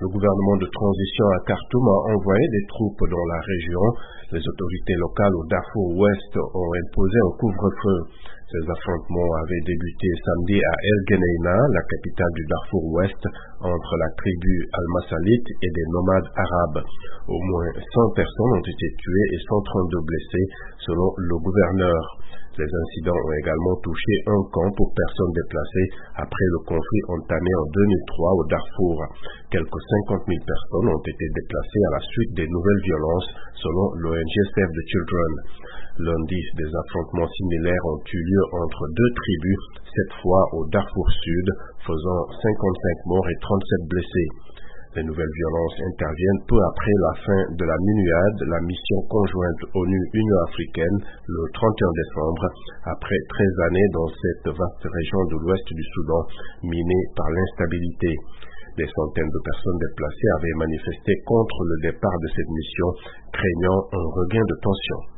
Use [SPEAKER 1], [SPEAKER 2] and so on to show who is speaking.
[SPEAKER 1] Le gouvernement de transition à Khartoum a envoyé des troupes dans la région. Les autorités locales au Darfour Ouest ont imposé un couvre-feu. Ces affrontements avaient débuté samedi à El Geneina, la capitale du Darfour Ouest, entre la tribu Al-Masalit et des nomades arabes. Au moins 100 personnes ont été tuées et 132 blessées, selon le gouverneur. Les incidents ont également touché un camp pour personnes déplacées après le conflit entamé en 2003 au Darfour. Quelques 50 000 personnes ont été déplacées à la suite des nouvelles violences, selon l'ONG Save the Children. Lundi, des affrontements similaires ont eu lieu entre deux tribus, cette fois au Darfour Sud, faisant 55 morts et 37 blessés. Les nouvelles violences interviennent peu après la fin de la MINUAD, la mission conjointe ONU-Union africaine, le 31 décembre, après 13 années dans cette vaste région de l'ouest du Soudan, minée par l'instabilité. Des centaines de personnes déplacées avaient manifesté contre le départ de cette mission, craignant un regain de tension.